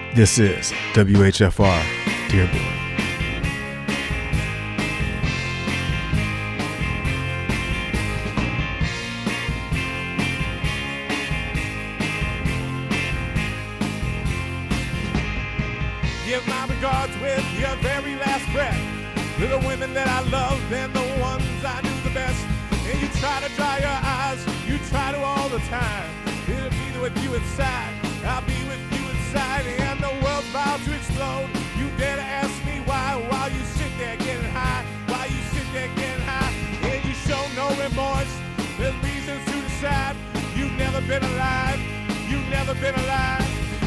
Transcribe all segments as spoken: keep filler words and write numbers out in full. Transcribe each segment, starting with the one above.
This is W H F R Dearborn. Give my regards with your very last breath to the women that I love and the ones I knew the best. And you try to dry your eyes, you try to all the time. It'll be with you inside, I'll be with you inside. And the world's about to explode. You dare to ask me why, while you sit there getting high, while you sit there getting high. And you show no remorse, there's reasons to decide. You've never been alive, you've never been alive.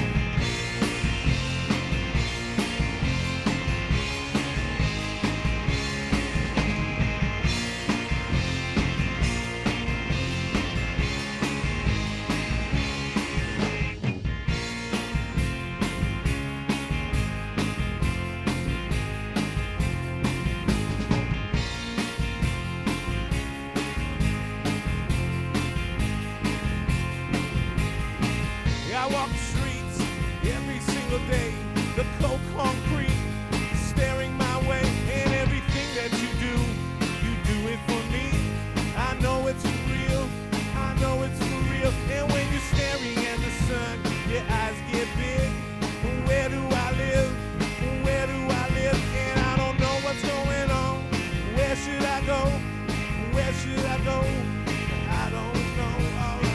I walk the streets every single day, the cold concrete staring my way, and everything that you do, you do it for me. I know it's real, I know it's for real, and when you're staring at the sun, your eyes get big. Where do I live? Where do I live? And I don't know what's going on. Where should I go? Where should I go? I don't know. All right.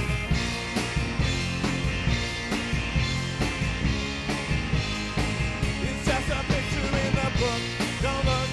It's just a picture in the book. Don't look.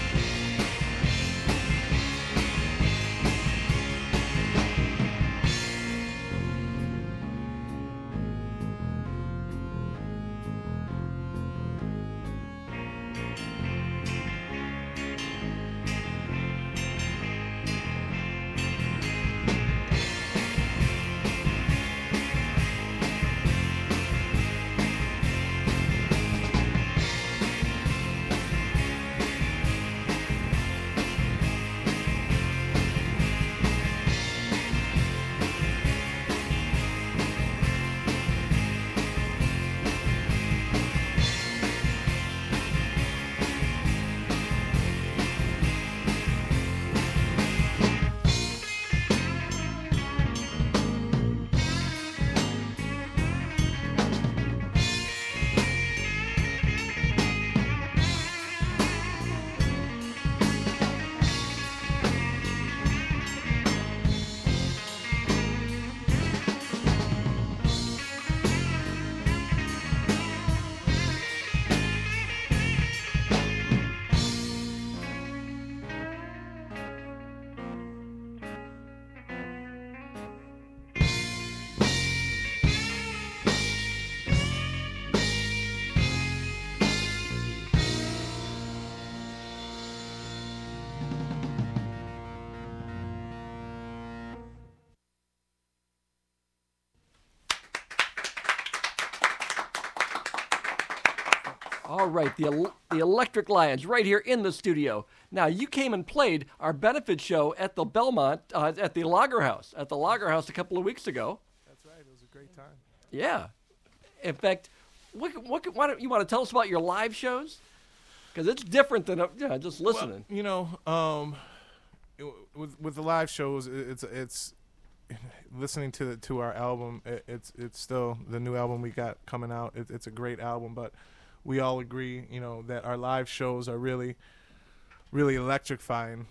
All right, the el- the Electric Lions right here in the studio. Now, you came and played our benefit show at the Belmont, uh, at the Lager House, at the Lager House a couple of weeks ago. That's right. It was a great time. Yeah. In fact, what, what, why don't you want to tell us about your live shows? Because it's different than uh, yeah, just listening. Well, you know, um, it, with with the live shows, it, it's it's listening to the, to our album. It, it's it's still the new album we got coming out. It, it's a great album, but we all agree, you know, that our live shows are really, really electrifying.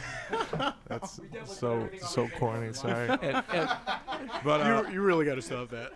That's so so corny. Sorry, And, and but uh, You, you really got to stop that.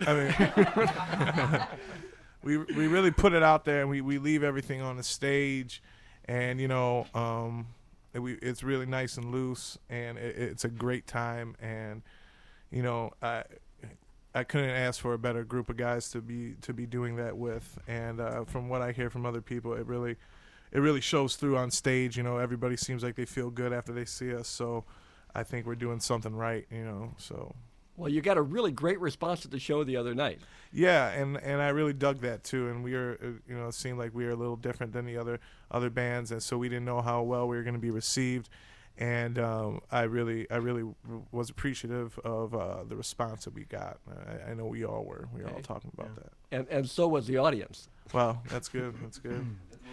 I mean, we we really put it out there, and we, we leave everything on the stage, and you know, um, it, we it's really nice and loose, and it, it's a great time, and you know, I I couldn't ask for a better group of guys to be to be doing that with, and uh, from what I hear from other people, it really it really shows through on stage. You know, everybody seems like they feel good after they see us, so I think we're doing something right. You know, so. well, you got a really great response at the show the other night. Yeah, and, and I really dug that too. And we were, uh, you know, it seemed like we were a little different than the other other bands, and so we didn't know how well we were going to be received. And um, I really, I really was appreciative of uh, the response that we got. I, I know we all were. We were all Okay. talking about that. And and so was the audience. Wow, that's good. That's good.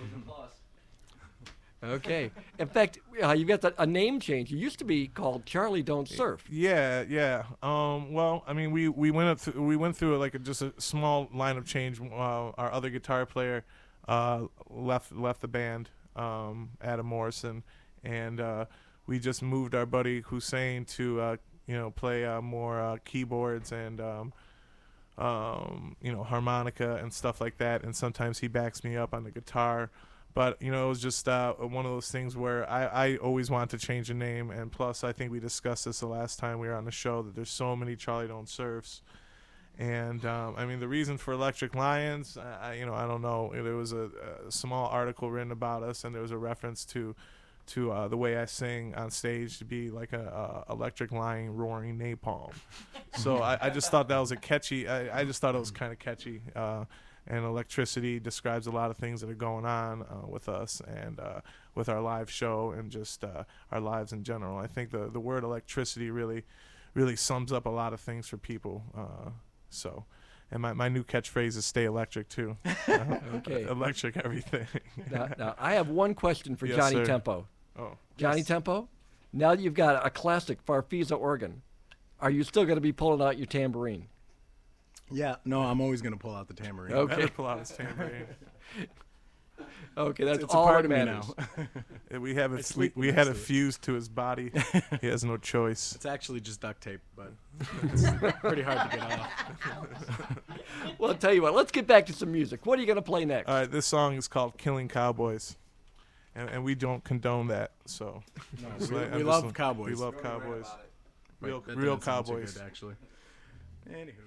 Okay. In fact, uh, you've got the, a name change. You used to be called Charlie Don't Surf. Yeah, yeah. Um, well, I mean, we we went up th- we went through like a, just a small lineup change. Uh, our other guitar player uh, left left the band, um, Adam Morrison, and uh, we just moved our buddy Hussein to uh, you know play uh, more uh, keyboards and um, um, you know harmonica and stuff like that. And sometimes he backs me up on the guitar. But, you know, it was just uh, one of those things where I, I always wanted to change the name. And plus, I think we discussed this the last time we were on the show, that there's so many Charlie Don't Surfs. And, um, I mean, the reason for Electric Lions, I, you know, I don't know. There was a, a small article written about us, and there was a reference to to uh, the way I sing on stage to be like a, a electric lion roaring napalm. So I, I just thought that was a catchy, I, I just thought it was kind of catchy. Uh, And electricity describes a lot of things that are going on uh, with us and uh, with our live show and just uh, our lives in general. I think the, the word electricity really, really sums up a lot of things for people. Uh, so, and my, my new catchphrase is "Stay electric" too. Uh, Okay. Electric everything. Now, now, I have one question for Yes, Johnny sir. Tempo. Oh, Johnny yes. Tempo, now that you've got a classic Farfisa organ, are you still going to be pulling out your tambourine? Yeah, no, I'm always going to pull out the tambourine. Okay. Better pull out his tambourine. Okay, that's It's a all part that of me matters. now. Uh, We have I it. We, sleep we next had to it it. fused to his body. He has no choice. It's actually just duct tape, but it's pretty hard to get off. Well, I'll tell you what, let's get back to some music. What are you going to play next? All right, this song is called "Killing Cowboys," and, and we don't condone that. So No, Just we, like- I'm we just love like- cowboys. We love cowboys. Wait, Real, that real didn't sound too cowboys. good, actually. Anywho.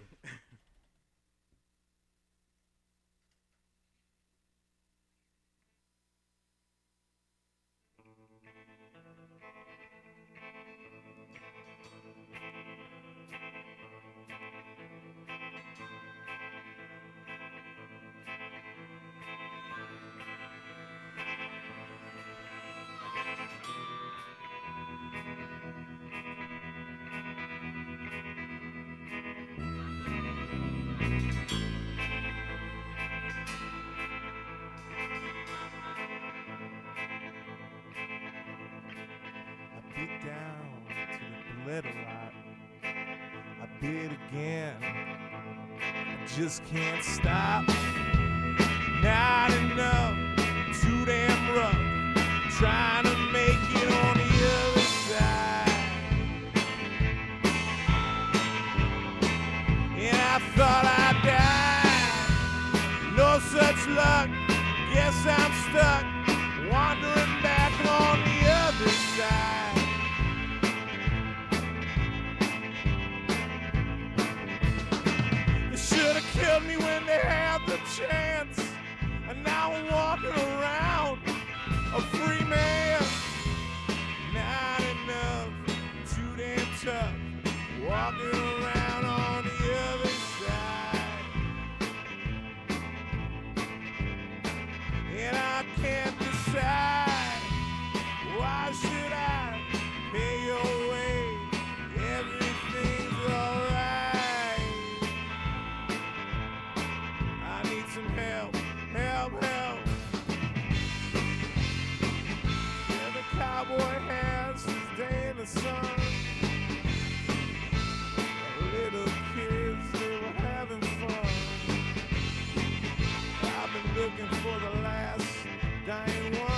I bit down to the blood a lot. I bit again. I just can't stop. Not enough, too damn rough. Trying to make it on the other side. And I thought I'd die. No such luck. Guess I'm stuck. Wandering back on the other side. They should have killed me when they had the chance. And now I'm walking around a free man. Not enough, too damn tough. Walking around on the other side. And I can't decide. Why should I pay your way? Everything's alright. I need some help, help, help. Yeah, the cowboy has his day in the sun. Little kids, they were having fun. I've been looking for the last dying one.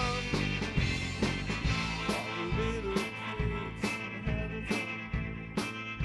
All the little kids are having fun.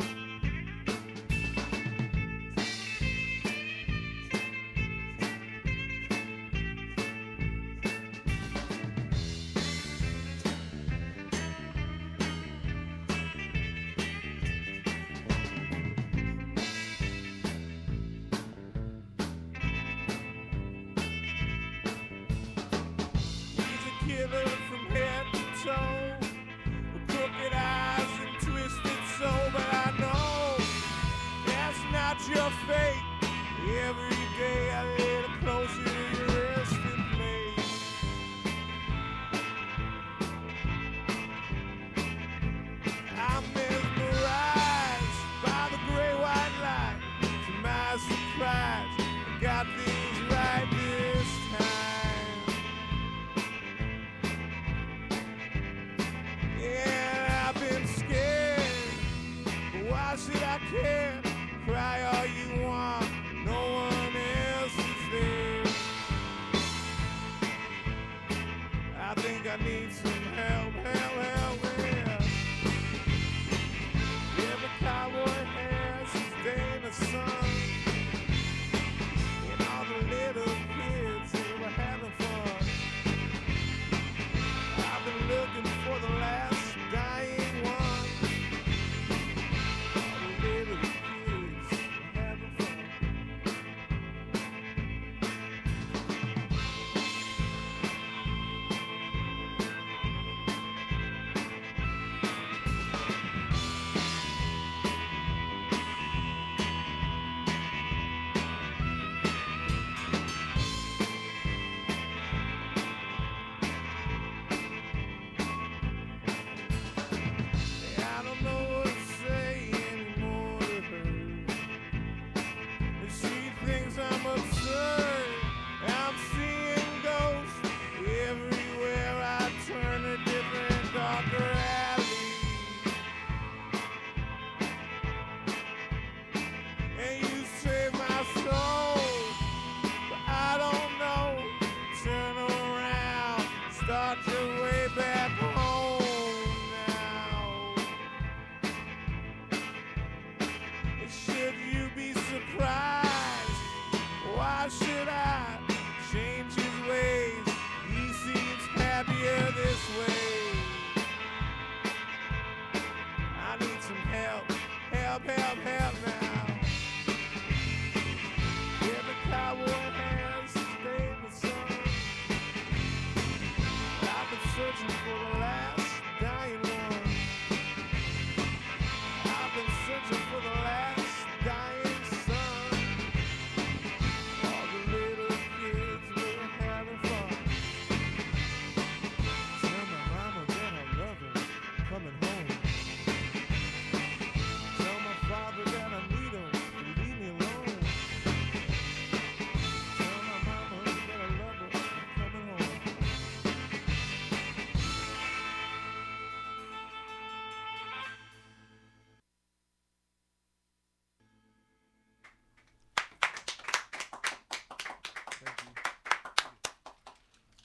He's a killer from head to toe, with crooked eyes and twisted soul. But I know that's not your fate. Every day I little closer to your resting place. I'm mesmerized by the gray white light. To my surprise, I got things right this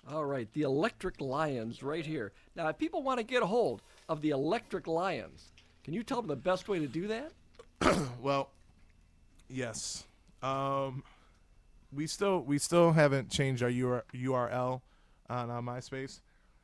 All right, the Electric Lions right here. Now, if people want to get a hold of the Electric Lions, can you tell them the best way to do that? Well, yes. Um, we still we still haven't changed our U R, U R L on uh, MySpace.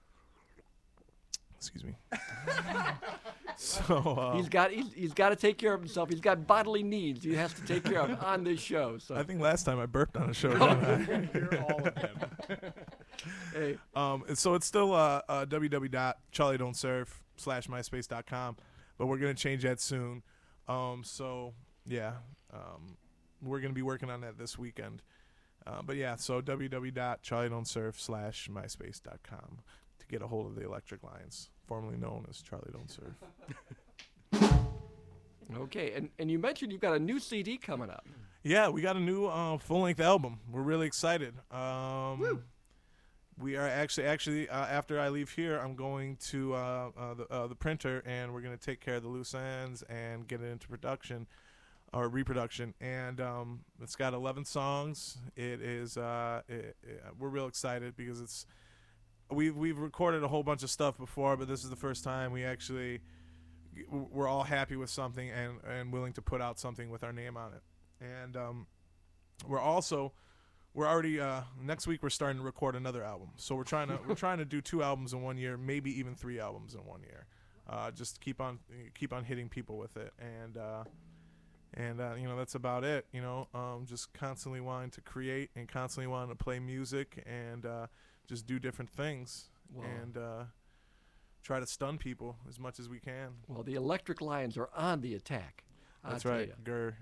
Excuse me. so uh, He's got he's, he's got to take care of himself. He's got bodily needs he has to take care of on this show. So I think last time I burped on a show. didn't I? Hear all of them. hey, Um, and so it's still uh, uh, w w w dot charlie don't surf slash myspace dot com, but we're gonna change that soon. Um, so yeah, um, we're gonna be working on that this weekend. Uh, but yeah, so w w w dot charlie don't surf slash myspace dot com to get a hold of the Electric Lions, formerly known as Charlie Don't Surf. okay, and and you mentioned you've got a new C D coming up. Yeah, we got a new uh, full-length album. We're really excited. Um, we are actually actually uh, after I leave here, I'm going to uh, uh, the uh, the printer, and we're gonna take care of the loose ends and get it into production or reproduction. And um, it's got eleven songs. It is uh, it, it, we're real excited because it's we've we've recorded a whole bunch of stuff before, but this is the first time we actually we're all happy with something and and willing to put out something with our name on it. And um, we're also we're already uh, next week we're starting to record another album. So we're trying to we're trying to do two albums in one year, maybe even three albums in one year. Uh, just keep on keep on hitting people with it, and uh, and uh, you know that's about it. You know, um, just constantly wanting to create and constantly wanting to play music and uh, just do different things Wow. and uh, try to stun people as much as we can. Well, the Electric Lions are on the attack. I'll That's tell right, ya. Gur.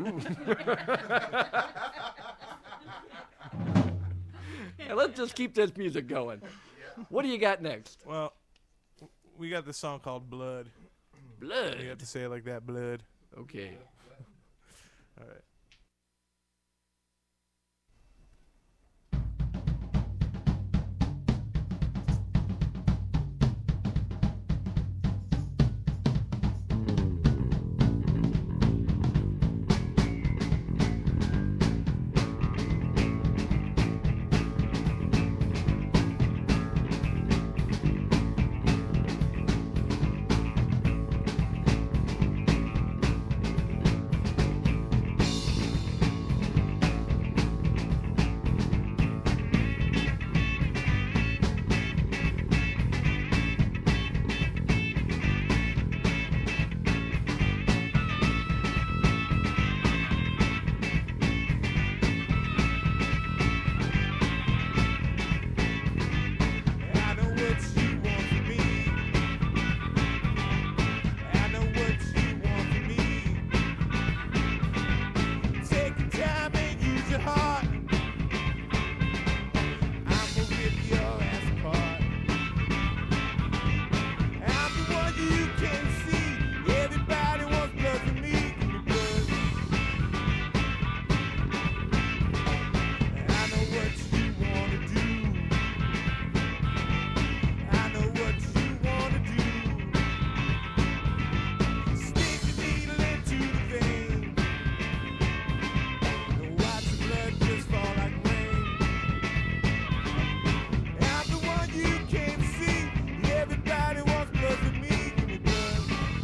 Hey, let's just keep this music going. What do you got next? Well, we got this song called Blood. Blood. You have to say it like that, Blood. Okay. All right. I know what you want from me. I know what you want from me. Take your time and use your heart. I'm gonna rip your ass apart. I'm the one you can see. Everybody wants blood from me. Give me blood. I know what you wanna do. I know what you wanna do. Stick the needle into the vein and watch the blood just fall like rain. I'm the one you can't see. Everybody wants blood from me. Give me blood.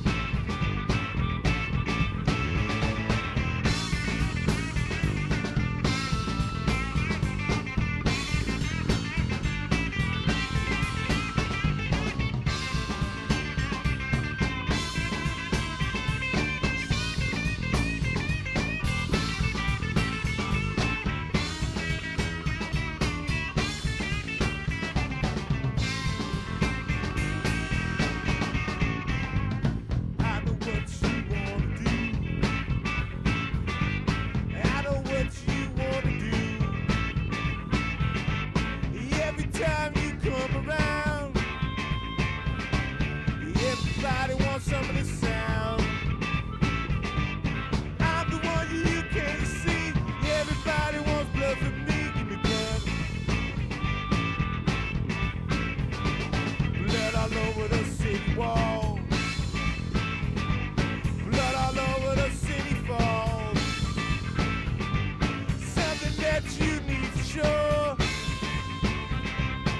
I know what you wanna do. I know what you wanna do. Every time you come around, everybody wants some of this sound. I'm the one you can't see. Everybody wants blood from me. Give me blood. Blood all over the city walls. Blood all over the city falls. Something that you need for sure.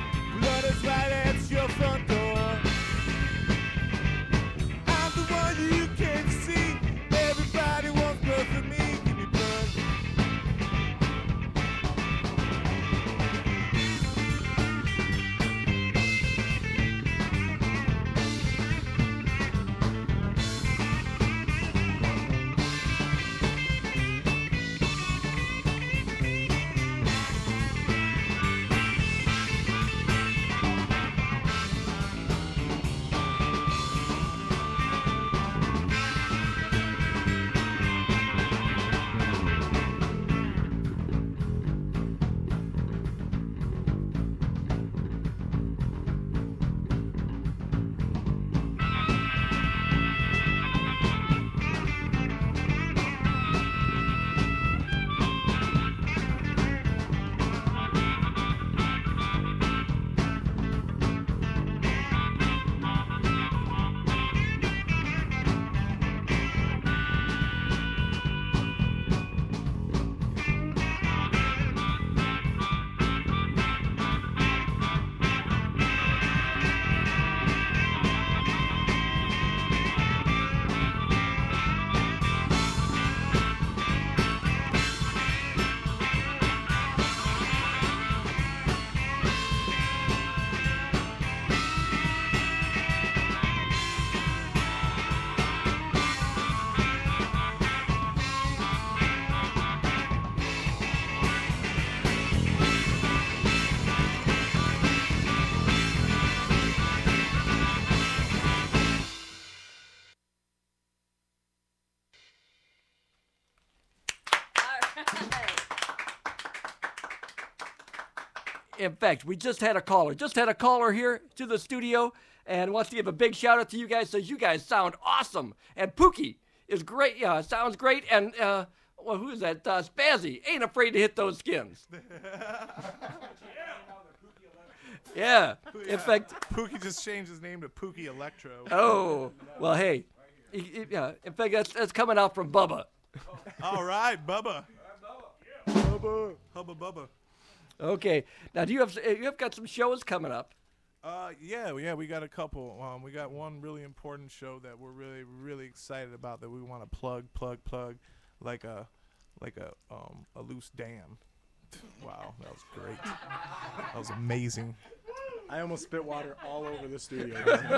In fact, we just had a caller. Just had a caller here to the studio and wants to give a big shout out to you guys. Says you guys sound awesome. And Pookie is great. Yeah, sounds great. And uh, well, who's that? Uh, Spazzy ain't afraid to hit those skins. Yeah. In fact, Pookie just changed his name to Pookie Electro. oh well, hey, he- he- yeah. In fact, that's that's coming out from Bubba. All right, Bubba. Bubba. Hubba Bubba. Okay. Now, do you have you have got some shows coming up? Uh, yeah, yeah, we got a couple. Um, we got one really important show that we're really, really excited about that we want to plug, plug, plug, like a, like a, um, a loose dam. Wow, that was great. That was amazing. I almost spit water all over the studio.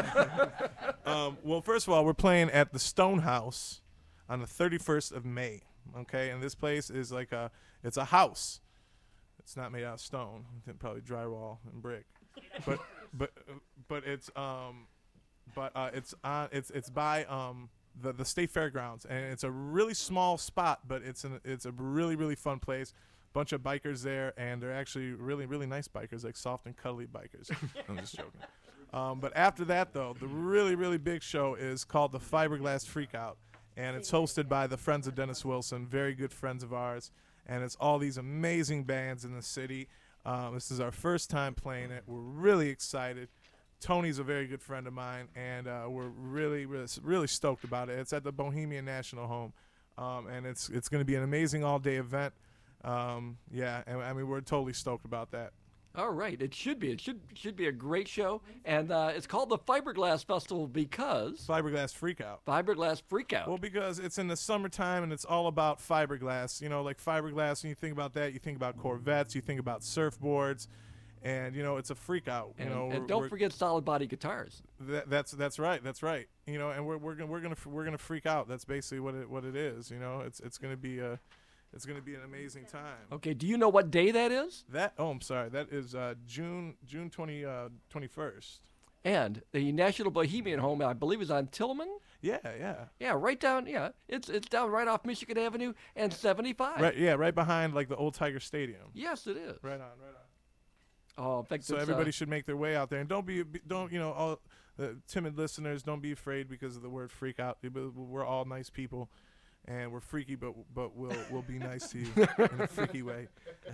Um, well, first of all, we're playing at the Stonehouse on the thirty-first of May. Okay, and this place is like a, it's a house. It's not made out of stone. It's probably drywall and brick, but but but it's um, but uh, it's on it's it's by um the the state fairgrounds, and it's a really small spot, but it's an it's a really really fun place. Bunch of bikers there, and they're actually really really nice bikers, like soft and cuddly bikers. I'm just joking. Um, but after that, though, the really really big show is called the Fiberglass Freakout, and it's hosted by the Friends of Dennis Wilson, very good friends of ours, and it's all these amazing bands in the city. Um, this is our first time playing it. We're really excited. Tony's a very good friend of mine, and uh, we're really, really, really stoked about it. It's at the Bohemian National Home, um, and it's it's going to be an amazing all-day event. Um, yeah, and I mean we're totally stoked about that. All right, it should be. It should should be a great show, and uh, it's called the Fiberglass Festival because Fiberglass Freakout. Fiberglass Freakout. Well, because it's in the summertime and it's all about fiberglass. You know, like fiberglass. When you think about that, you think about Corvettes, you think about surfboards, and you know it's a freak out. You and, know, and we're- don't we're- forget solid body guitars. That, that's that's right. That's right. You know, and we're we're gonna we're gonna we're gonna freak out. That's basically what it what it is. You know, it's it's gonna be a it's gonna be an amazing time. Okay, do you know what day that is? That oh, I'm sorry. That is uh, June June twenty uh twenty first. And the National Bohemian Home, I believe, is on Tillman. Yeah, yeah. Yeah, right down. Yeah, it's it's down right off Michigan Avenue and seventy-five. Right. Yeah, right behind like the old Tiger Stadium. Yes, it is. Right on. Right on. Oh, in fact, So it's, everybody uh, should make their way out there, and don't be, be don't you know all the timid listeners, don't be afraid because of the word freak out. We're all nice people, and we're freaky, but but we'll we'll be nice to you in a freaky way.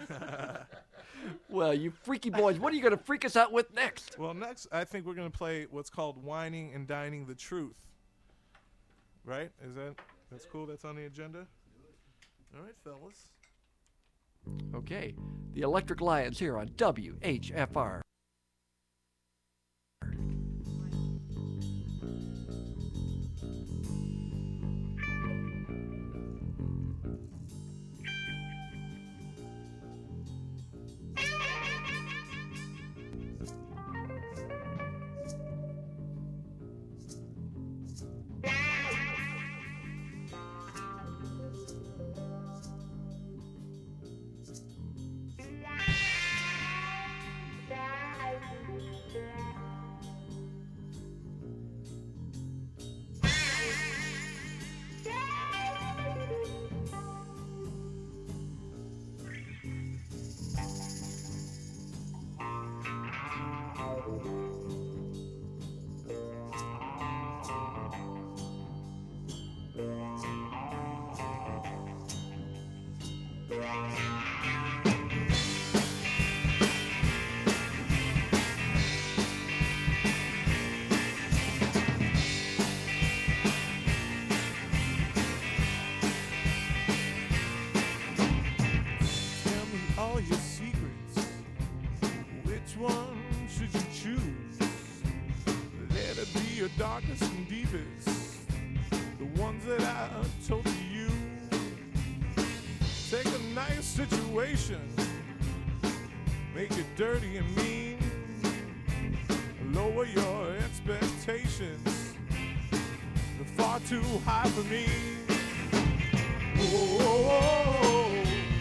well, you freaky boys, what are you going to freak us out with next? Well, next I think we're gonna play what's called Whining and Dining the Truth. Right? Is that that's cool? That's on the agenda. All right, fellas. Okay, the Electric Lions here on W H F R. Tell me all your secrets. Which one should you choose? Let it be your darkest and deepest. The ones that I told to you. Take a nice situation, make it dirty and mean. Lower your expectations. They're far too high for me. Whoa.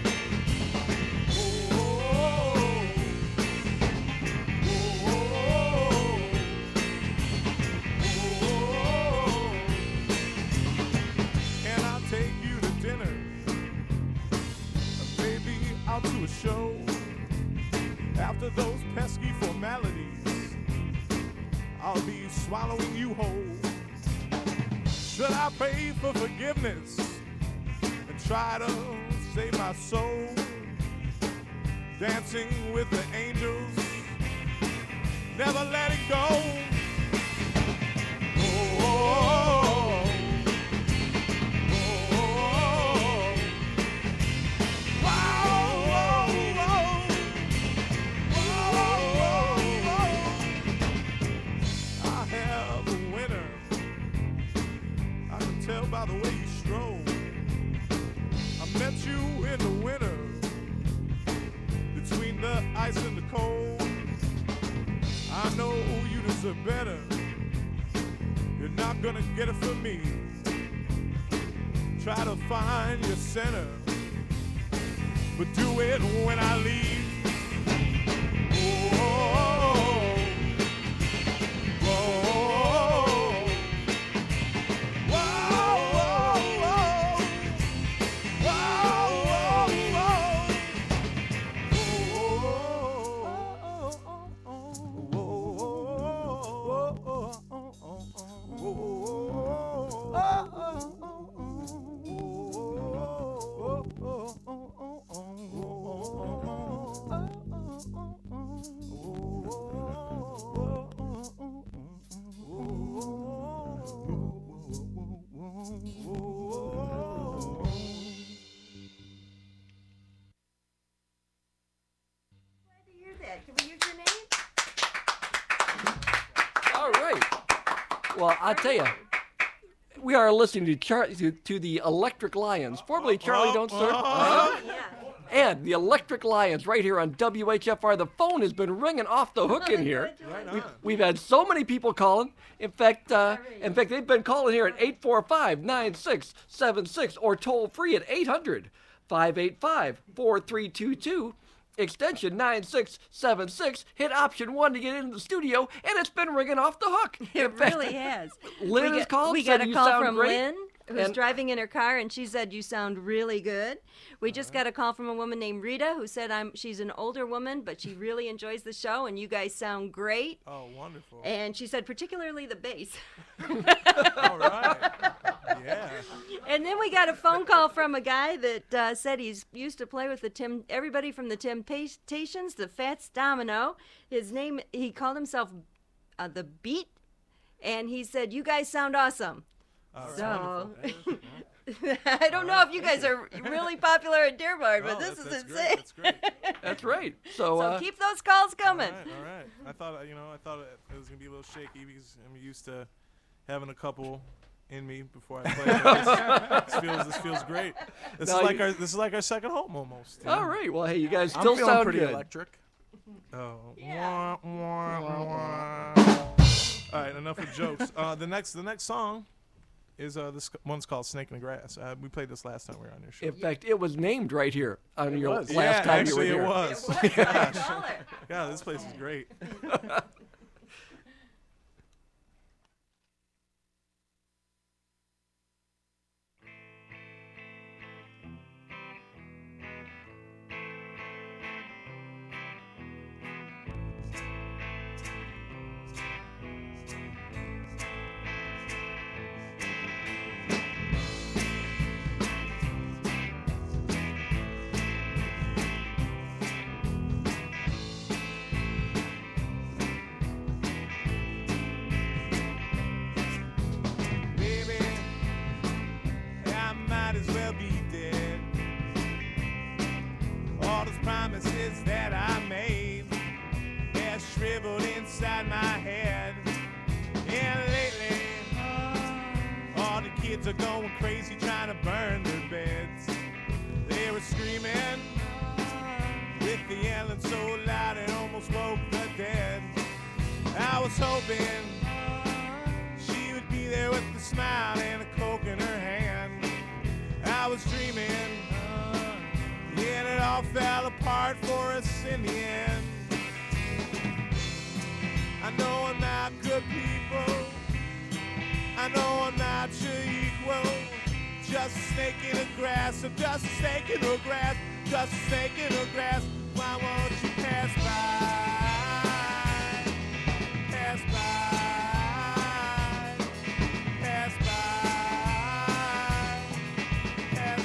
And I'll take you to dinner, maybe out to a show. After those pesky formalities, I'll be swallowing you whole. Should I pray for forgiveness and try to save my soul? Dancing with the angels, never letting go. Oh, oh, oh, oh. Wow, oh, oh. Oh, oh, oh. I have a winner. I can tell by the way you stroll. I met you in the winter, between the ice and the cold. I know you deserve better. You're not gonna get it from me. Try to find your center, but do it when I leave. Oh, oh, oh, oh. Whoa, whoa, whoa. Whoa, whoa, Can we use your name? All right. Well, I'll tell you, we are listening to, Char- to, to the Electric Lions, formerly Charlie Don't Start. Uh-huh. Yeah. And the Electric Lions right here on W H F R. The phone has been ringing off the hook in here. Right We've, on. we've had so many people calling. In fact, uh, in fact, they've been calling here at eight four five, nine six seven six or toll free at eight hundred, five eight five, four three two two. Extension nine six seven six. Hit option one to get into the studio, and it's been ringing off the hook. It In fact, really has. Lynn we has got, called, We said got a you call sound from great, Lynn, who's and- driving in her car, and she said you sound really good. We just got a call from a woman named Rita who said I'm she's an older woman, but she really enjoys the show, and you guys sound great. Oh, wonderful. And she said particularly the bass. All right. Yeah. And then we got a phone call from a guy that uh, said he's used to play with the Tim, everybody from the Temptations, the Fats Domino. His name, he called himself uh, the Beat, and he said, "You guys sound awesome." All right. So Wonderful. I don't know if you guys are really popular at Dearborn, but Oh, this that's- is that's great, insane. That's great. That's right. So, So uh, keep those calls coming. All right, all right. I thought, you know, I thought it, it was gonna be a little shaky because I'm used to having a couple in me before I play. But this, this feels, this feels great. This No, is like you- our, this is like our second home almost. you all know? right. Well, hey, you guys I'm still feeling sound pretty good. electric. Oh. Yeah. Wah, wah, wah. All right, enough of jokes. Uh, the next, the next song is uh, this one's called "Snake in the Grass." Uh, we played this last time we were on your show. In fact, it was named right here on your was. last yeah, time actually you were it here. was. It was by color. God, this place is great. Baby, I might as well be dead. All those promises that I made have shriveled inside my head. And lately, all the kids are going crazy trying to burn their beds. They were screaming with the yelling so loud it almost woke the dead. I was hoping she would be there with a smile and a Coke in her hand. I was dreaming, yet it all fell apart for us in the end. I know I'm not good people, I know I'm not your equal. Just a snake in the grass, I'm just a snake in the grass, just a snake in the grass. Why won't you pass by, pass by, pass by, pass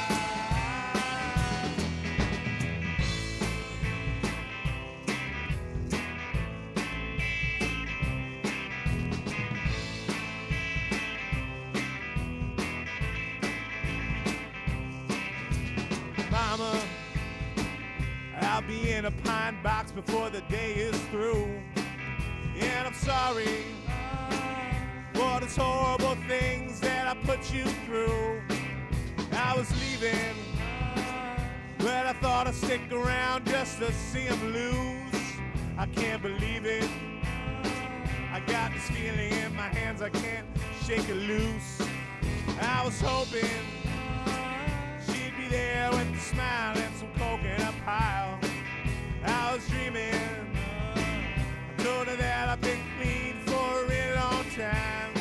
Mama, I'll be in a pine box before the day is through. And I'm sorry for those horrible things that I put you through. I was leaving, but I thought I'd stick around just to see him lose. I can't believe it. I got this feeling in my hands, I can't shake it loose. I was hoping she'd be there with a smile and some coke in a pile. I was dreaming, I told her that I've been clean for a really long time.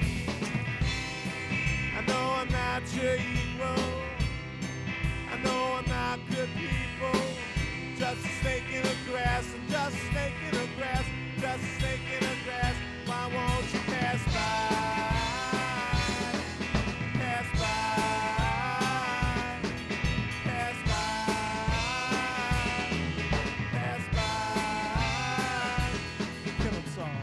I know I'm not your equal, I know I'm not good people. Just a snake in the grass, I'm just a snake in the grass, just a snake in the grass. Why won't you pass by? Pass by. Pass by. Pass by. Kill 'em song.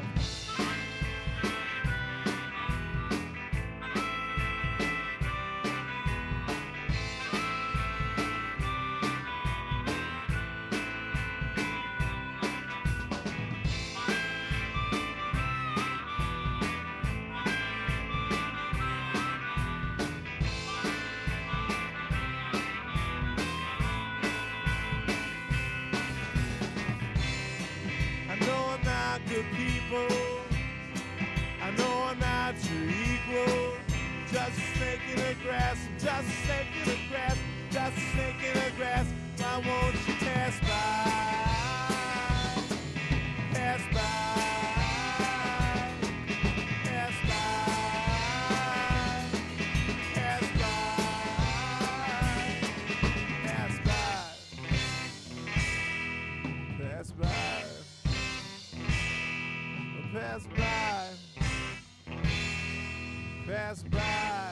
I know I'm not good people. I know I'm not your equal. Just a snake in the grass, just a snake in the grass, just a snake in the grass. Why won't you pass by? Pass by. Pass by. Pass by. Pass by. Pass by. Pass by. Pass by.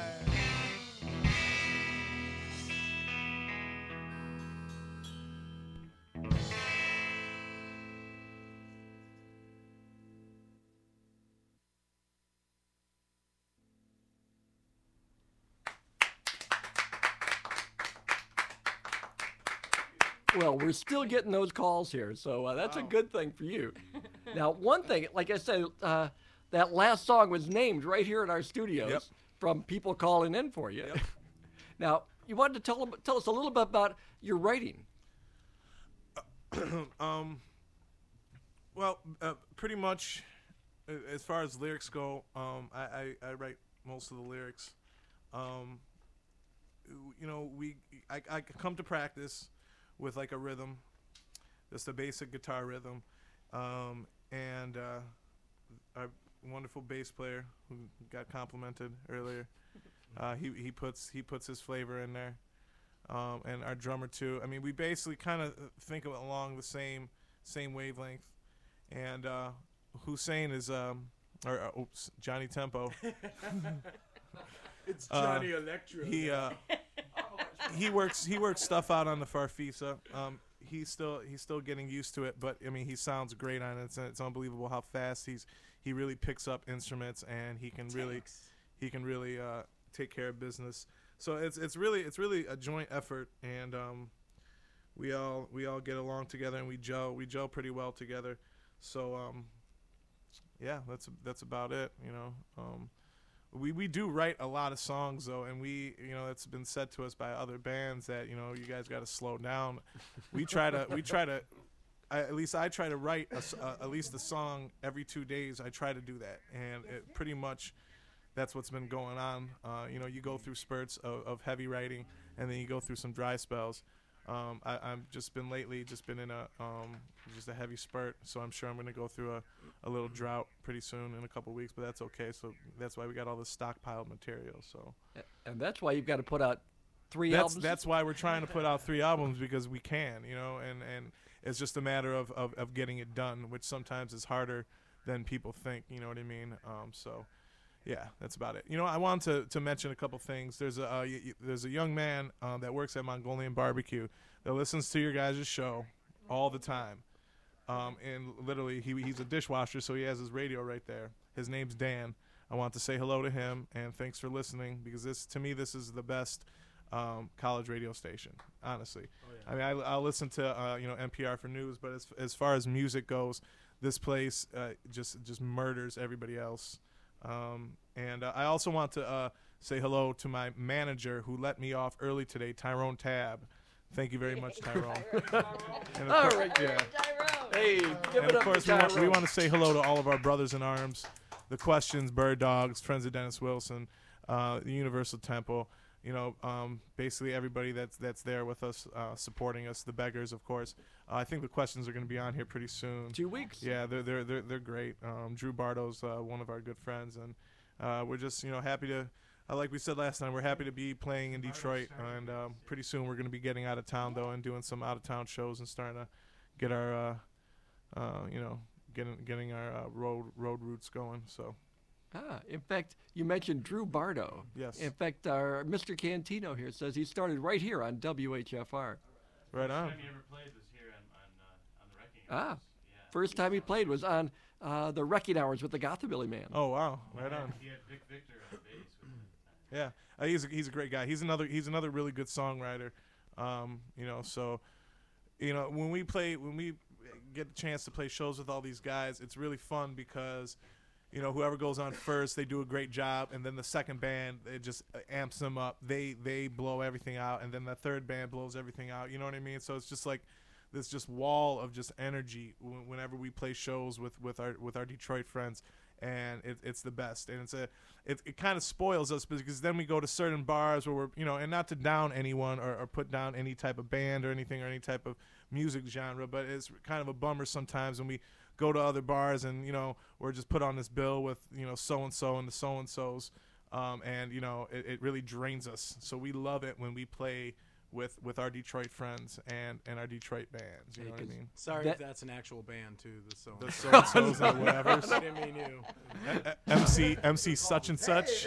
Well, we're still getting those calls here, so uh, that's a good thing for you. Now, one thing, like I said, uh, that last song was named right here in our studios Yep. from people calling in for you. Now, you wanted to tell, tell us a little bit about your writing. um, well, uh, pretty much, uh, as far as lyrics go, um, I, I, I write most of the lyrics. Um, you know, we I, I come to practice with like a rhythm, just a basic guitar rhythm, um, and uh, our wonderful bass player who got complimented earlier, uh, he he puts he puts his flavor in there. Um, and our drummer too. I mean, we basically kind of think of it along the same same wavelength. And uh, Hussein is, um, or uh, oops, Johnny Tempo. It's Uh, Johnny Electro. He uh, he works he works stuff out on the Farfisa. Um, he's still he's still getting used to it, but I mean, he sounds great on it. It's, it's unbelievable how fast he's he really picks up instruments, and he can really he can really uh, take care of business. So it's it's really it's really a joint effort, and um, we all we all get along together, and we gel we gel pretty well together. So um, yeah, that's that's about it. You know, um, we we do write a lot of songs though, and we you know it's been said to us by other bands that you know you guys got to slow down. We try to we try to. I, at least I try to write a s uh, at least a song every two days. I try to do that, and it pretty much. That's what's been going on. Uh, you know, you go through spurts of, of heavy writing, and then you go through some dry spells. Um, I, I've just been lately, just been in a um, just a heavy spurt. So I'm sure I'm going to go through a, a little drought pretty soon in a couple weeks, but that's okay. So that's why we got all this stockpiled material. So And that's why you've got to put out Three that's albums. that's why we're trying to put out three albums, because we can, you know, and and it's just a matter of, of, of getting it done, which sometimes is harder than people think. You know what I mean? Um, so, yeah, that's about it. You know, I wanted to, to mention a couple things. There's a uh, y- y- there's a young man uh, that works at Mongolian Barbecue that listens to your guys' show all the time, um, and literally he he's a dishwasher, so he has his radio right there. His name's Dan. I want to say hello to him and thanks for listening, because this to me this is the best um, college radio station, honestly. Oh, yeah. I mean, I, I'll listen to uh, you know N P R for news, but as as far as music goes, this place uh, just just murders everybody else. Um, and uh, I also want to uh, say hello to my manager who let me off early today, Tyrone Tab. Thank you very much, Tyrone. And of All cour- right. yeah. Hey, give And it of up course, to we want, we Tyrone. want to say hello to all of our brothers in arms, the Questions, Bird Dogs, Friends of Dennis Wilson, uh, the Universal Temple. You know, um, basically everybody that's that's there with us, uh, supporting us. The Beggars, of course. Uh, I think the Questions are going to be on here pretty soon. Two weeks. Yeah, they're they're they're, they're great. Um, Drew Bardo's uh, one of our good friends, and uh, we're just you know happy to. Uh, like we said last time, we're happy to be playing in Detroit, and um, pretty soon we're going to be getting out of town though, and doing some out of town shows and starting to get our, uh, uh, you know, getting getting our uh, road road routes going. So Ah, in fact, you mentioned Drew Bardo. yes, In fact, our Mister Cantino here says he started right here on W H F R. right on. First time he ever played was here on, on, uh, on the Wrecking Ah, Hours. Yeah. First time he played was on uh, the Wrecking Hours with the Gothabilly Man. Oh wow, right Yeah, on. He had Vic Victor on bass with him at the time. Yeah, uh, he's a, he's a great guy. He's another he's another really good songwriter. Um, you know, so you know when we play when we get a chance to play shows with all these guys, it's really fun because you know whoever goes on first, they do a great job, and then the second band it just uh, amps them up. They they blow everything out, and then the third band blows everything out. You know what I mean? So it's just like this just wall of just energy w- whenever we play shows with, with our with our Detroit friends. And it, it's the best, and it's a it, it kind of spoils us because then we go to certain bars where we're you know, and not to down anyone or, or put down any type of band or anything or any type of music genre, but it's kind of a bummer sometimes when we go to other bars and you know we're just put on this bill with you know so and so and the so and so's, um, and you know it, it really drains us. So we love it when we play with with our Detroit friends and and our Detroit bands. You Hey, know what I 'cause mean? Sorry That- if that's an actual band too. The so. The so and so's or whatever. I didn't mean you. M C M C such and such.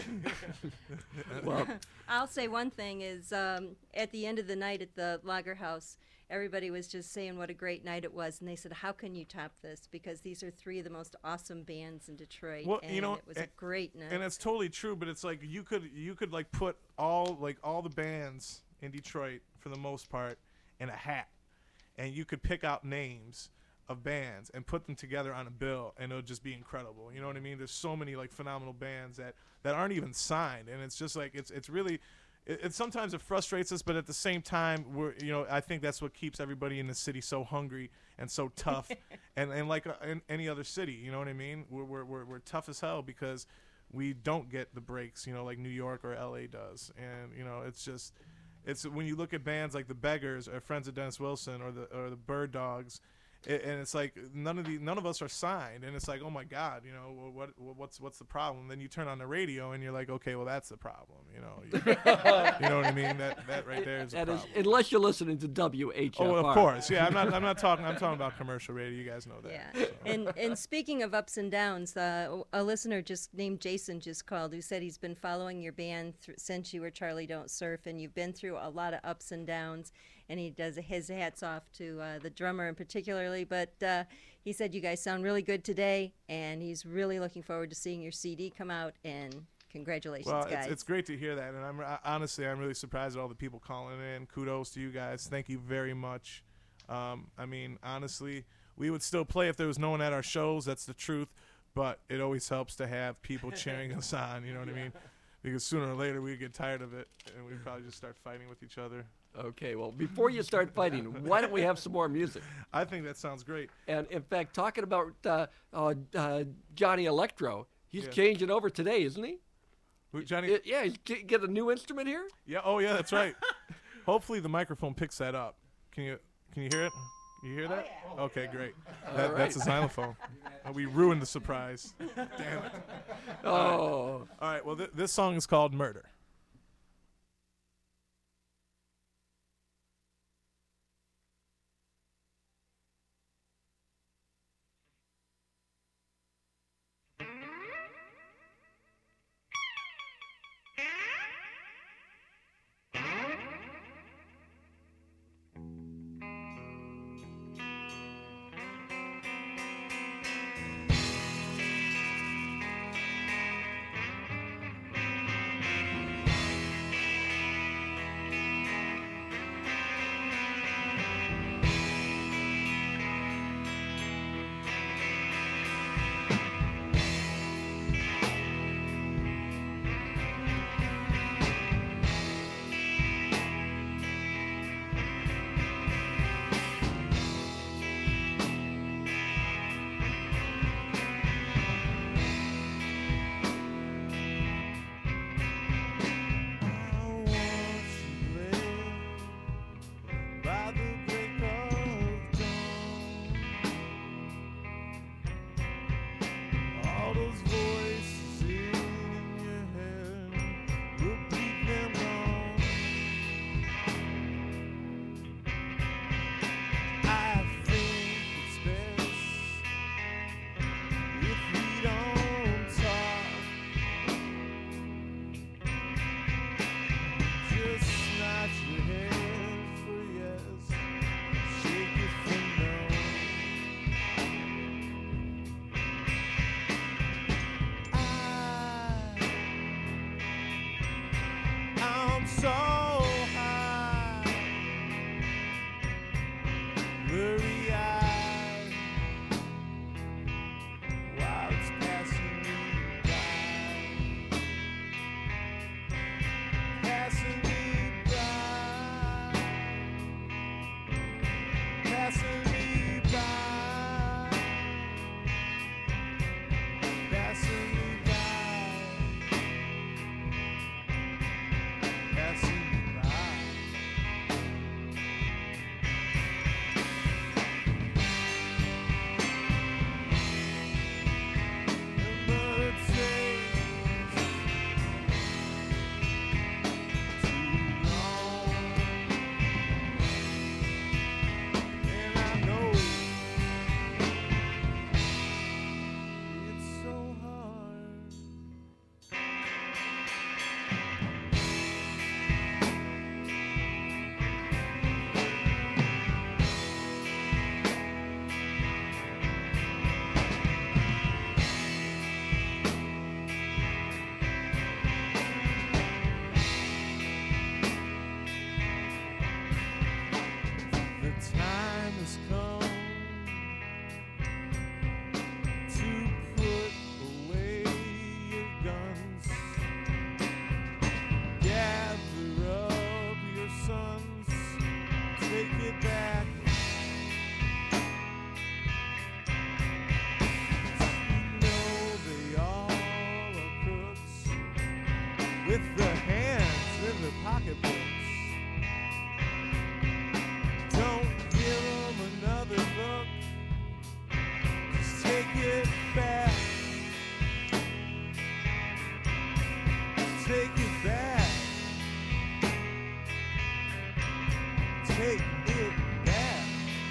Well, I'll say one thing is um, at the end of the night at the Lager House, everybody was just saying what a great night it was, and they said, "How can you top this?" Because these are three of the most awesome bands in Detroit, Well, and you know, it was a- a great night. And it's totally true, but it's like you could you could like put all like all the bands in Detroit for the most part in a hat, and you could pick out names of bands and put them together on a bill, and it would just be incredible. You know what I mean? There's so many like phenomenal bands that that aren't even signed, and it's just like it's it's really. It, it sometimes it frustrates us, but at the same time, we're you know I think that's what keeps everybody in the city so hungry and so tough, and and like uh, in any other city, you know what I mean? We're we're we're, we're tough as hell because we don't get the breaks, you know, like New York or L A does, and you know it's just it's when you look at bands like the Beggars or Friends of Dennis Wilson or the or the Bird Dogs. It, and it's like none of the none of us are signed, and it's like, oh my God, you know what, what what's what's the problem? Then you turn on the radio and you're like, okay, well that's the problem, you know. You, you know what I mean? That that right there is the that is, problem. unless you're listening to W H F R. Oh, of course, yeah. I'm not I'm not talking I'm talking about commercial radio. You guys know that. Yeah, so. and and speaking of ups and downs, uh, a listener just named Jason just called who said he's been following your band thr since you were Charlie Don't Surf, and you've been through a lot of ups and downs, and he does his hats off to uh, the drummer in particularly, but uh, he said you guys sound really good today, and he's really looking forward to seeing your C D come out, and congratulations, Well, guys. it's, it's great to hear that, and I'm I, honestly I'm really surprised at all the people calling in. Kudos to you guys. Thank you very much. Um, I mean, honestly, we would still play if there was no one at our shows. That's the truth. But it always helps to have people cheering us on. You know what I mean? Because sooner or later we get tired of it, and we probably just start fighting with each other. Okay, well, before you start fighting, why don't we have some more music? I think that sounds great. And in fact, talking about uh, uh, uh, Johnny Electro, he's Yeah. changing over today, isn't he? Who- Johnny. It- yeah, he's g- get a new instrument here. Yeah. Oh, yeah. That's right. Hopefully the microphone picks that up. Can you Can you hear it? You hear that? Okay, great. That, right. That's a xylophone. Uh, we ruined the surprise. Damn it. Oh. All right. Well, th- this song is called Murder. so high, blurry-eyed, while it's passing me by, passing me by, passing me by, passing me by. Passing me by. But it takes too long, and I know it's so hard. The time has come to put away your guns, gather up your sons, take it back. You know they all are crooks with their hands in their pocketbooks. Don't give them another look. Just take it back. Take it back. Take it back.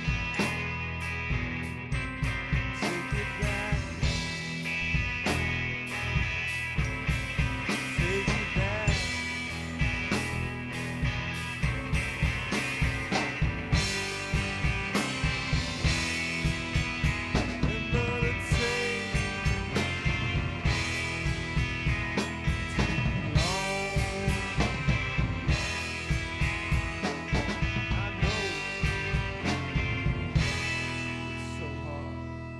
Take it back. Take it back. But it takes too long. I know it's so hard.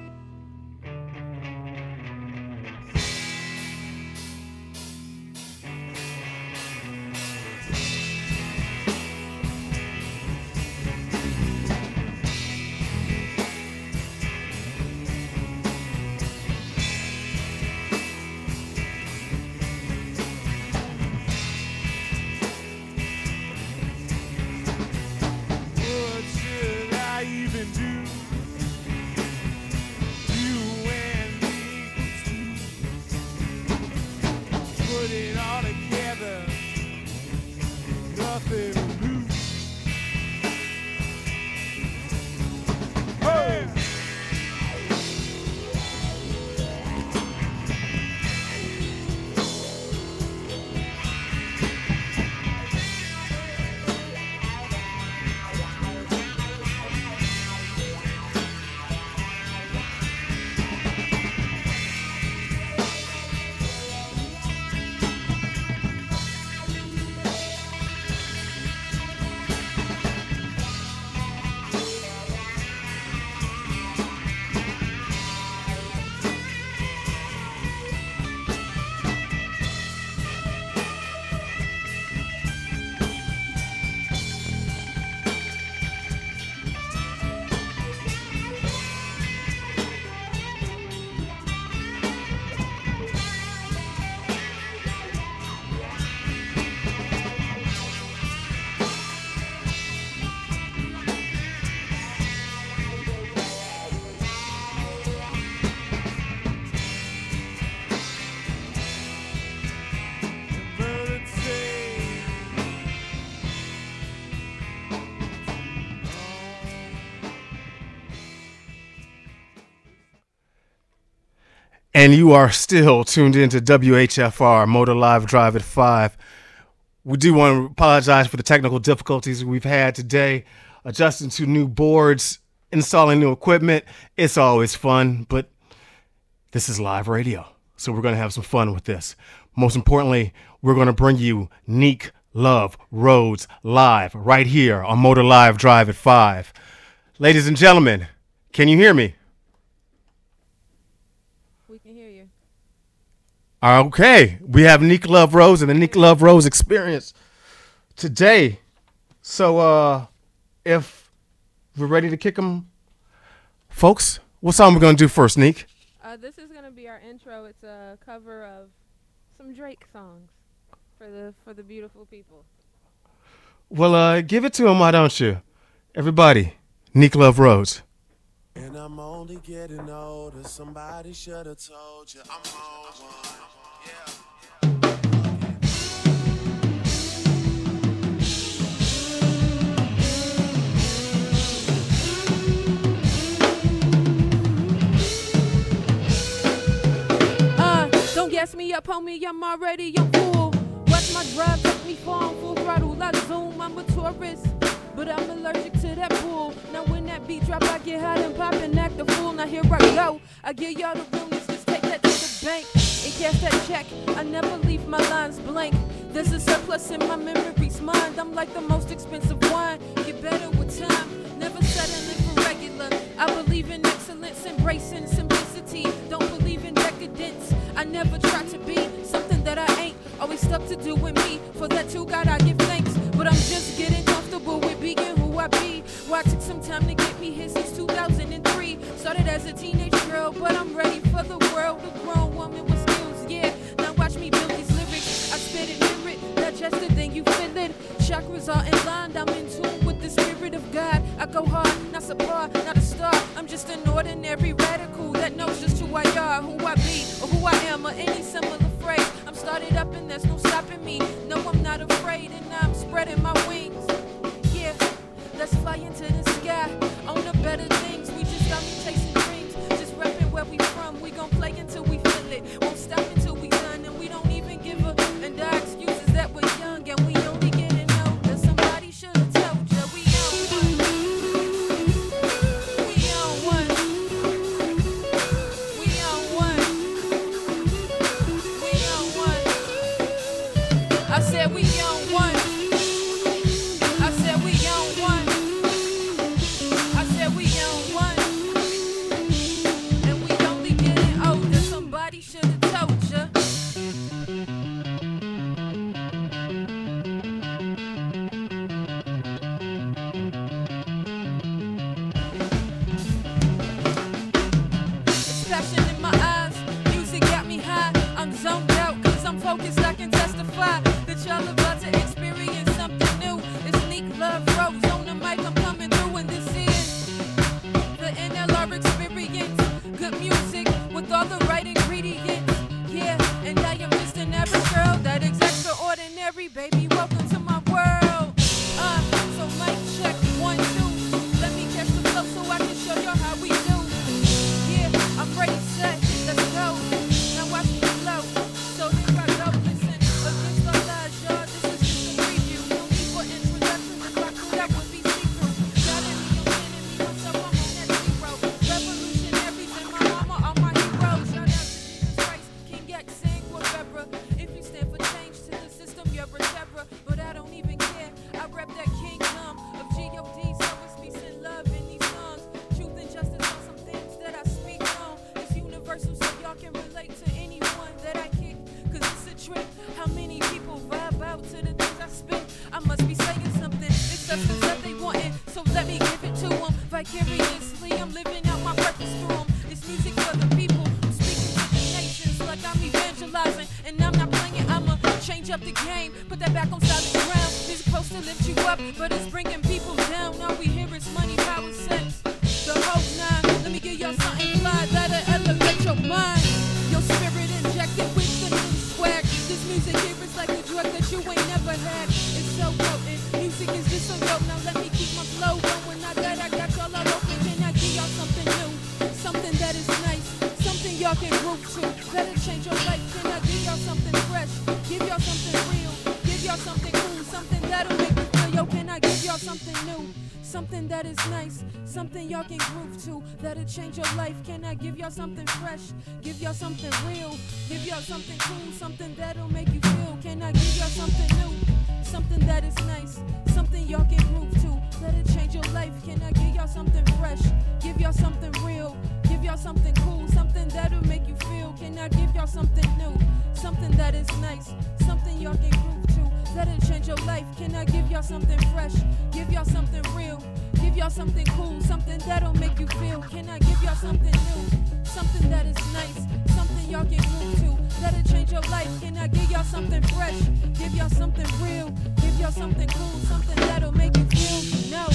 What should I even do? You and me put it all together, nothing to lose. Hey! But it takes And you are still tuned into W H F R Motor Live Drive at five. We do want to apologize for the technical difficulties we've had today, adjusting to new boards, installing new equipment. It's always fun, but this is live radio, so we're going to have some fun with this. Most importantly, we're going to bring you Neek Love Rhodes live right here on Motor Live Drive at five. Ladies and gentlemen, can you hear me? We can hear you. Okay, we have Nick Love Rose and the Nick Love Rose Experience today. So, uh, if we're ready to kick them, folks, what song we gonna do first, Nick? Uh, this is gonna be our intro. It's a cover of some Drake songs for the for the beautiful people. Well, uh, give it to him, why don't you? Everybody, Nick Love Rose. And I'm only getting older. Somebody should have told you I'm on one. Yeah. Uh, don't gas me up, homie. I'm already on full. Watch my drive, take me far on full throttle. I zoom. I'm a tourist, but I'm allergic to that pool. Now when that beat drop, I get hot and pop and act a fool. Now here I go. I give y'all the realness, just take that to the bank and cash that check. I never leave my lines blank. There's a surplus in my memory's mind. I'm like the most expensive wine. Get better with time. Never settling for regular. I believe in excellence, embracing simplicity. Don't believe in decadence. I never try to be something that I ain't. Always stuck to doing me. For that too, God, I give thanks. But I'm just getting comfortable with being who I be. Well, I took some time to get me here since two thousand three. Started as a teenage girl, but I'm ready for the world. A grown woman with skills, yeah. Now watch me build these lyrics. I spit it, hear it, digest it, then you feel it. Chakras are in line, I'm in tune with the spirit of God. I go hard, not subpar, not a star. I'm just an ordinary radical that knows just who I are, who I be, or who I am, or any similar phrase. I'm started up and there's no stopping me. No, I'm not afraid, and I'm spreading my wings. Yeah, let's fly into the sky. On the better things, we just got me chasing dreams. Just repping where we from. We gon' play until we feel it. Won't stop until we done, and we don't even give up. And our excuses that we're young and we only getting older. Somebody should have told ya we on one. We on one. We on one. We on one. I said we on one. I said we on one. I said we on one. And we only getting older. Somebody should have told ya. It's passion in my eyes. Music got me high. I'm zoned out cause I'm focused. I can testify that y'all about to experience something new. It's Nick Love Rose on the mic. I'm coming through and this is the N L R experience. Good music with all the right ingredients. Yeah, and I am just an average girl that is extraordinary. Baby, welcome to my world. Uh, so mic check, one, two. Let me catch the flow so I can show you how we do. Yeah, I'm ready, set, let's go. Now watch me flow. So here I go, listen. Against all odds, y'all, this is just a preview. No need for introduction, if I could, I would be see-through. Got any young enemy, myself, I'm on that zero. Revolutionaries and my mama are my heroes. Shout out to Jesus Christ, King X, sing whatever. If you stand for change to the system, you're a terror. But I don't even care. I rep that kingdom of G O D, so it's peace and love in these songs. Truth and justice are some things that I speak on. It's universal, so y'all can relate to anyone that I kick. Cause it's a trip. How many people vibe out to the things I spit? I must be saying something. It's substance that they wantin', so let me give it to them. Vicariously, I'm living out my purpose through 'em. It's music for the people. I'm speaking to the nations like I'm evangelizing. And I'm not playing, I'ma change up the game. Put that back on solid ground. It's supposed to lift you up, but it's bringing people down. All we hear is money, power, sex. The whole nine. Let me give y'all something fly that'll elevate your mind. Your spirit injected with the new swag. This music here is like a drug that you ain't never had. It's so potent. Music is just so dope. Now let me keep my flow going. Now that I got y'all all open, can I give y'all something new? Something that is nice. Something y'all can groove to. That'll change your life. Can I give y'all something fresh? Give y'all something real. Give y'all something cool. Something that'll make you feel. Yo, can I give y'all something new? Something that is nice, something y'all can groove to, that'll change your life. Can I give y'all something fresh? Give y'all something real, give y'all something cool, something that'll make you feel. Can I give y'all something new? something that is nice, something y'all can groove to. Let it change your life. Can I give y'all something fresh? Give y'all something real. Give y'all something cool, something that'll make you feel. Can I give y'all something new? Something that is nice, something y'all can groove to. Let it change your life. Can I give y'all something fresh? Give y'all something real. Give y'all something cool, something that'll make you feel. Can I give y'all something new? Something that is nice, something y'all can groove to. Let it change your life. Can I give y'all something fresh? Give y'all something real. Give y'all something cool, something that'll make you feel. No.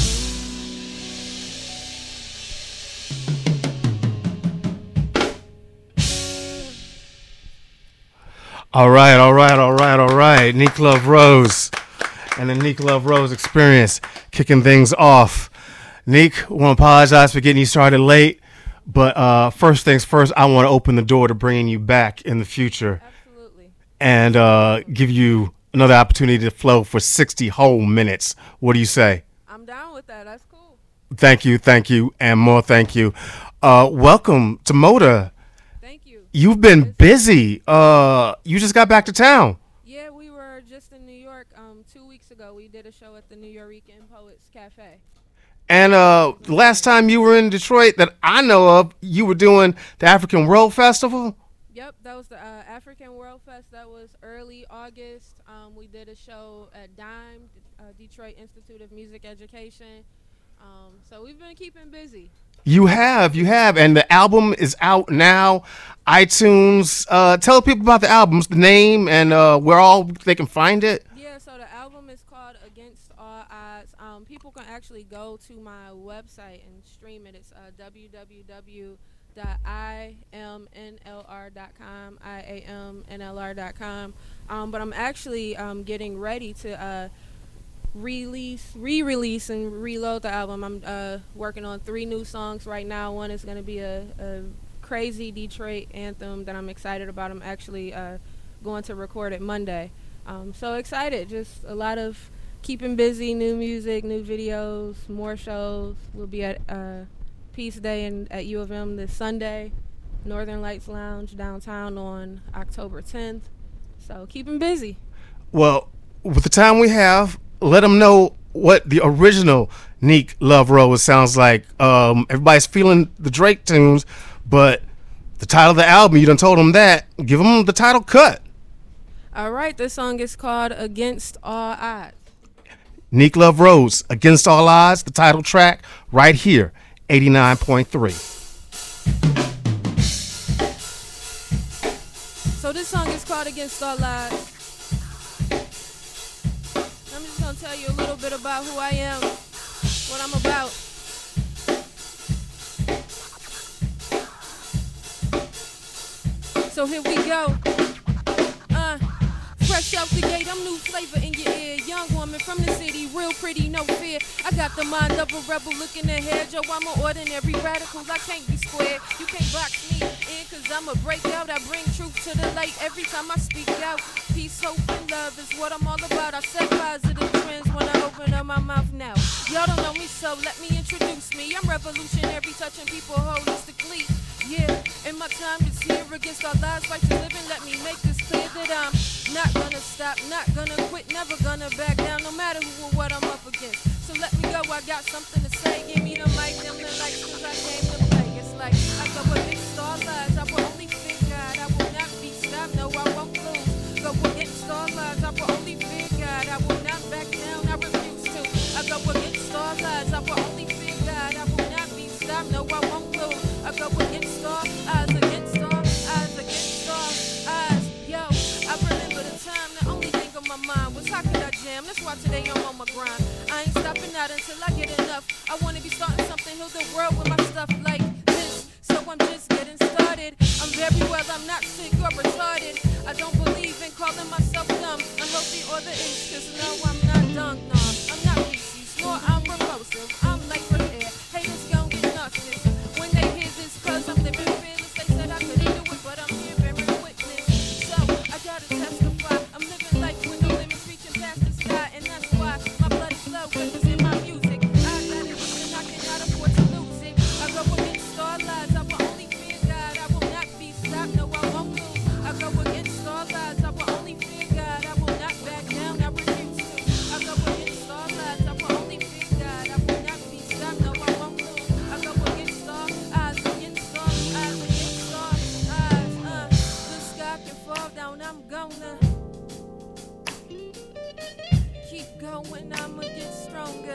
All right, all right, all right, all right. Neek Love Rose and the Neek Love Rose Experience kicking things off. Neek, I want to apologize for getting you started late, but uh, first things first, I want to open the door to bringing you back in the future. Absolutely. And uh, give you another opportunity to flow for sixty whole minutes. What do you say? I'm down with that. That's cool. Thank you, thank you, and more thank you. Uh, welcome to Moda. Thank you. You've been busy. Uh, you just got back to town. Yeah, we were just in New York um, two weeks ago. We did a show at the New Yorican Poets Cafe. And uh, last time you were in Detroit that I know of, you were doing the African World Festival. Yep, that was the uh, African World Fest. That was early August. Um, we did a show at DIME, uh, Detroit Institute of Music Education. Um, so we've been keeping busy. You have, you have, and the album is out now. iTunes. Uh, tell people about the album, the name, and uh, where all they can find it. Yeah, so the album is called Against All Odds. Um, people can actually go to my website and stream it. It's uh, w w w dot i am n l r dot com, I A M N L R dot com. Um, but I'm actually um, getting ready to uh, release, re-release, and reload the album. I'm uh, working on three new songs right now. One is going to be a, a crazy Detroit anthem that I'm excited about. I'm actually uh, going to record it Monday. Um, so excited, just a lot of keeping busy, new music, new videos, more shows. We'll be at uh, Peace Day in, at U of M this Sunday, Northern Lights Lounge downtown on October tenth. So keeping busy. Well, with the time we have, let them know what the original Neek Love Rose sounds like. Um, everybody's feeling the Drake tunes, but the title of the album, you done told them that. Give them the title cut. All right, this song is called Against All Odds. Neek Love Rose, Against All Odds, the title track, right here, eighty-nine point three. So this song is called Against All Odds. I'm just going to tell you a little bit about who I am, what I'm about. So here we go. Uh, fresh out the gate, I'm new flavor in your ear. Young woman from the city, real pretty, no fear. I got the mind of a rebel looking ahead. Yo, I'm an ordinary radical, I can't be squared. You can't box me in, cause I'm a breakout. I bring truth to the light every time I speak out. Peace, hope, and love is what I'm all about. I set positive trends when I open up my mouth now. Y'all don't know me, so let me introduce me. I'm revolutionary, touching people holistically. Yeah, and my time is here against all odds, right to living. Let me make this clear that I'm not gonna stop, not gonna quit, never gonna back down, no matter who or what I'm up against. So let me go, I got something to say. Give me the mic, them the lights, cause I came to play. It's like I go against all odds, I will only fear God, I will not be stopped, no, I won't lose. Go against all odds, I will only fear God, I will not back down, I refuse to. I go against all odds, I will only fear God, I will not be stopped, no, I won't lose. I go against all odds, against all odds, against all odds. Yo, I remember the time, the only thing on my mind was how could I jam? That's why today I'm on my grind. I ain't stopping out until I get enough. I wanna be starting something, heal the world with my stuff like this. So I'm just getting started. I'm very well, I'm not sick or retarded. I don't believe in calling myself dumb, unhealthy or the itch, cause no, I'm not dumb, no. I'm not racist, nor I'm repulsive. I'm like repair, haters gon' get nauseous. When they hear this, cause I'm living fearless, they said I couldn't do it, but I'm here bearing witness. So I gotta testify, I'm living life with no limits, reaching past the sky, and that's why my blood is low, cause it's in my music. I got it, and I cannot afford to lose it. I go against all odds, I will only fear God, I will not be stopped, no, I won't lose. I go against all odds, I will only fear God, I will not back down, I refuse to. knowing I'ma get stronger.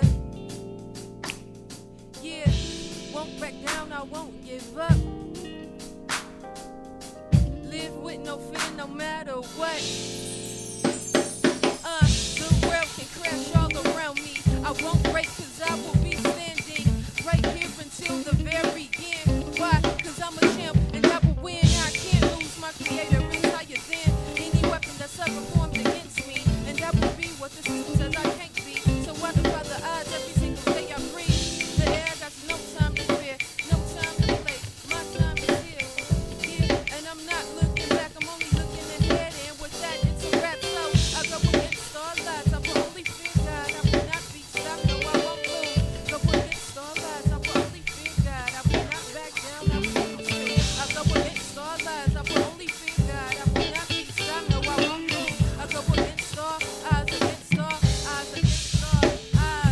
Yeah, won't back down, I won't give up. Live with no fear no matter what. Uh, the world can crash all around me. I won't break cause I will be standing right here until the very end. Why? Cause I'm a champ and I will win. I can't lose, my creator is higher than any weapon that's ever formed against me. And that will be what the system says I can't be. So I defy the odds every single day I breathe. The air got no time to fear, no time to play. My time is here, here. And I'm not looking back, I'm only looking ahead. And with that, it's a wrap. So I go against all odds. I will only fear God. I will not be stopped. No, I won't lose. Go against all odds. I will only fear God. I will not back down. I will not fear. I go against all odds. I will only fear God. I will not be stopped. No, I won't lose. I go against all odds. Against all odds. Against all odds.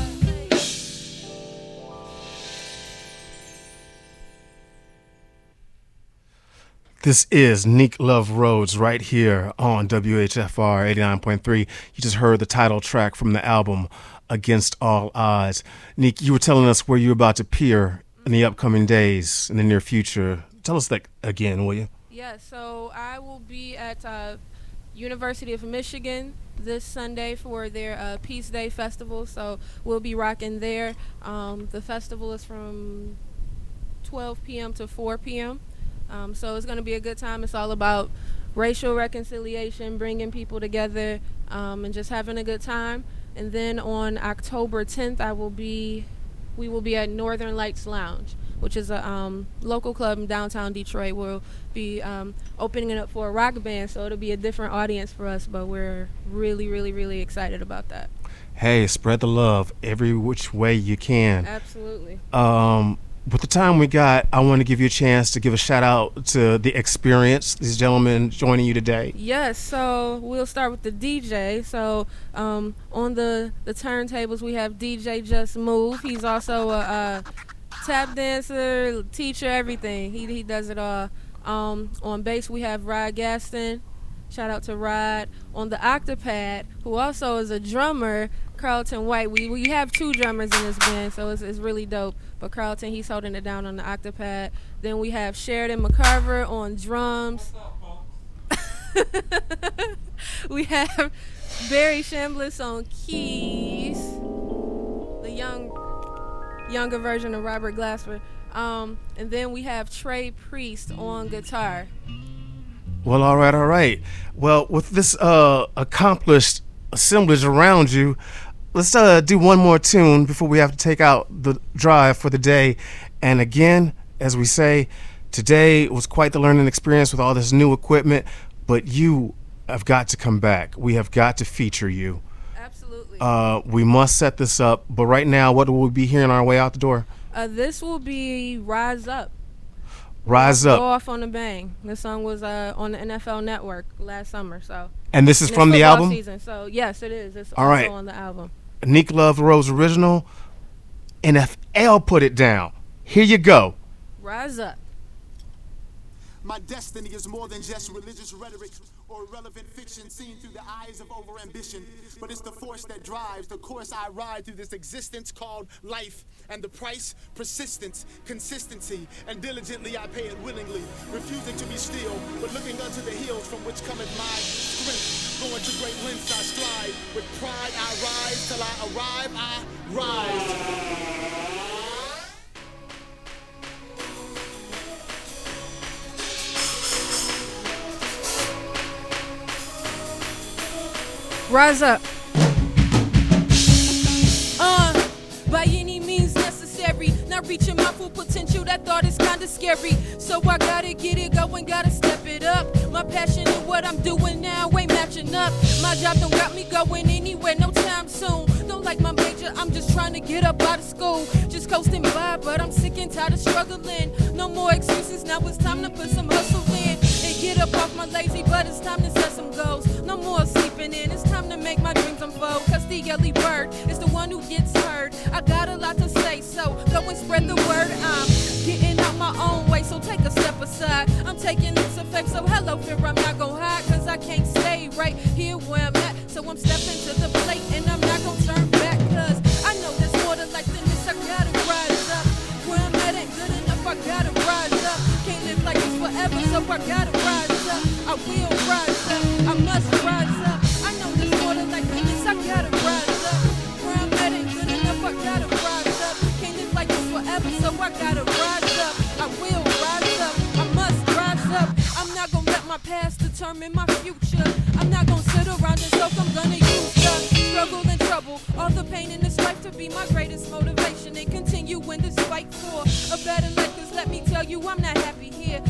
This is Neek Love Rhodes right here on W H F R eighty-nine point three. You just heard the title track from the album Against All Odds. Neek, you were telling us where you're about to appear in the upcoming days in the near future. Tell us that again, will you? Yeah, so I will be at uh, University of Michigan this Sunday for their uh, Peace Day Festival. So we'll be rocking there. Um, the festival is from twelve p.m. to four p.m. Um, so it's going to be a good time. It's all about racial reconciliation, bringing people together, um, and just having a good time. And then on October tenth, I will be, we will be at Northern Lights Lounge, which is a um, local club in downtown Detroit. We'll be um, opening it up for a rock band, so it'll be a different audience for us, but we're really, really, really excited about that. Hey, spread the love every which way you can. Absolutely. Um, with the time we got, I want to give you a chance to give a shout out to The Experience, these gentlemen joining you today. Yes, so we'll start with the D J. So um, on the, the turntables, we have D J Just Move. He's also a, a tap dancer, teacher, everything. He, he does it all. Um, on bass, we have Rod Gaston. Shout out to Rod. On the octopad, who also is a drummer, Carlton White. We we have two drummers in this band, so it's, it's really dope. But Carlton, he's holding it down on the octopad. Then we have Sheridan McCarver on drums. We have Barry Chambliss on keys. The young, younger version of Robert Glasper. Um, and then we have Trey Priest on guitar. Well, all right, all right. Well, with this uh, accomplished assemblage around you, let's uh, do one more tune before we have to take out the drive for the day. And again, as we say, today was quite the learning experience with all this new equipment, but you have got to come back. We have got to feature you. Absolutely. Uh, we must set this up, but right now, what will we be hearing on our way out the door? Uh, this will be Rise Up. Rise Go Up. Off on a Bang. This song was uh, on the N F L Network last summer. So. And this is and from it's the football album? Season, so yes, it is. It's All also right. on the album. Neek Love Rhodes original. N F L put it down. Here you go. Rise Up. My destiny is more than just religious rhetoric or irrelevant fiction seen through the eyes of overambition, but it's the force that drives the course I ride through this existence called life, and the price, persistence, consistency, and diligently I pay it willingly, refusing to be still, but looking unto the hills from which cometh my strength. Going to great lengths I strive, with pride I rise, till I arrive I rise. Rise up. Uh, by any means necessary. Not reaching my full potential, that thought is kinda scary. So I gotta get it going, gotta step it up. My passion and what I'm doing now ain't matching up. My job don't got me going anywhere, no time soon. Don't like my major, I'm just trying to get up out of school. Just coasting by, but I'm sick and tired of struggling. No more excuses, now it's time to put some hustle in. And get up off my lazy, but it's time to set some goals. No more sleeping in, it's time to make my dreams unfold. Cause the early bird is the one who gets heard. I got a lot to say, so go and spread the word. I'm getting out my own way, so take a step aside. I'm taking this effect, so hello fear, I'm not gonna hide. Cause I can't stay right here where I'm at, so I'm stepping to the plate and I'm not gonna turn forever, so I gotta rise up. I will rise up. I must rise up. I know this water like this, I gotta rise up. Where I'm at ain't good enough, I gotta rise up. Can't live like this forever, so I gotta rise up. I will rise up. I must rise up. I'm not gonna let my past determine my future. I'm not gonna sit around and soak, I'm gonna use the struggle and trouble, all the pain in this life to be my greatest motivation and continue in this fight for a better life. Cause let me tell you, I'm not happy here.